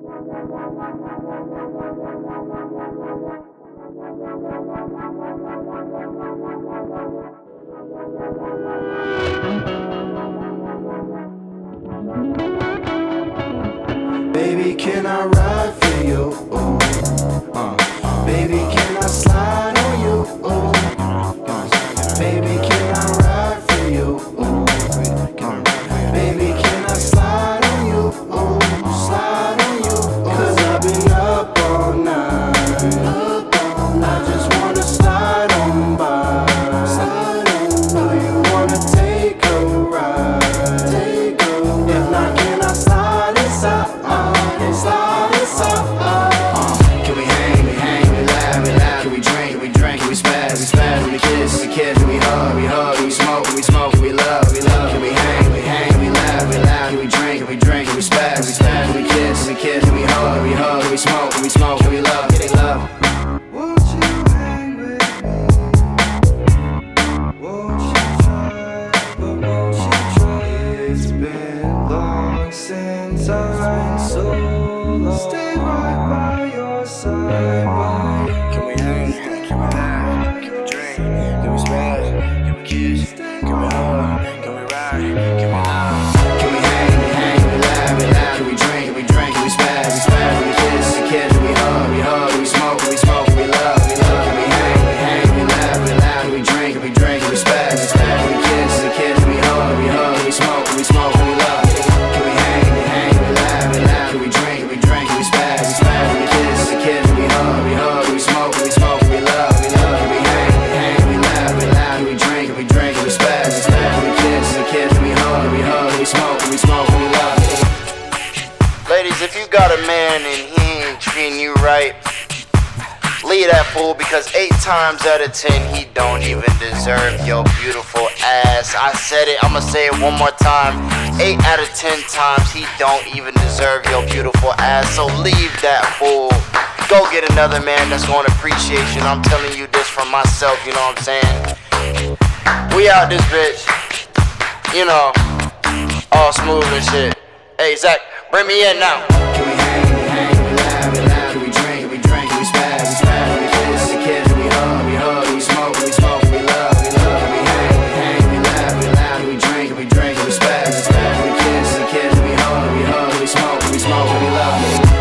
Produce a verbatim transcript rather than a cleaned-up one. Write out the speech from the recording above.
Baby, can I ride for you? Ooh. Uh. Baby, can I slide on you? Ooh. Uh. Baby, can I ride for you? Ooh. Uh. Baby, can I slide on you? Ooh. Slide on you. Ooh. Cause I've been up all night. Up all night. I just wanna slide on by. Slide on by. Do you wanna take a ride? Take a ride. If not, can I slide inside? Slide inside. Uh, can we hang, we hang, we laugh, we laugh. Can we drink, we drink, we spaz, we spaz. Can we kiss, we kiss, we hug, we hug. Can we smoke, we smoke, we love, we love. Can we hang, we hang, we laugh, we laugh. Can we drink, we drink, we spaz, we spaz. Can we kiss, we kiss, we hug, we hug. Can we smoke, we smoke, we love, getting love. Won't you hang with me? Won't you try? But won't you try? It's been long since I've been so. Stay right by your side. By can we hang? Can we laugh? Can we drink? Can we spaz? Can we kiss? Can we hug? Can we ride? Can we love? Can we hang? We hang, we laugh, we laugh. Can we drink? We drink, we spaz, we spaz. Can we kiss? We kiss, we hug, we hug. We smoke, we smoke, we love, we love. Can we hang? We hang, we laugh, we laugh. Can we drink? We drink, we spaz, we spaz. Can we kiss? We kiss, we hug, we hug. We smoke, we smoke, we love. Can we hang? We hang, we laugh, we laugh. Can we drink? We drink, we spaz, we spaz. We kiss, we kiss, we hug, we hug. We smoke, we smoke, we love, we love. Can we hang? We hang, we laugh, we laugh. Can we drink? We drink, we spaz, we spaz. We kiss, we kiss, we hug, we hug. We smoke, we smoke, we love. Ladies, if you got a man and he ain't treating you right, leave that fool, because eight times out of ten he don't even deserve your beautiful ass. I said it, I'ma say it one more time. Eight out of ten times he don't even deserve your beautiful ass. So leave that fool. Go get another man that's gonna appreciate you. And I'm telling you this from myself, you know what I'm saying? We out this bitch, you know, all smooth and shit. Hey Zach, bring me in now. Can we hang, we hang, we laugh, we laugh. Can we drink, we drink, we spaz, we spaz. Can we kiss, we kiss, we hug, we hug. We smoke, we smoke, we love, we love. Can we hang, we hang, we laugh, we laugh. Can we drink, we drink, we spaz, we spaz. Can we kiss, we kiss, we hug, we hug. We smoke, we smoke, we love.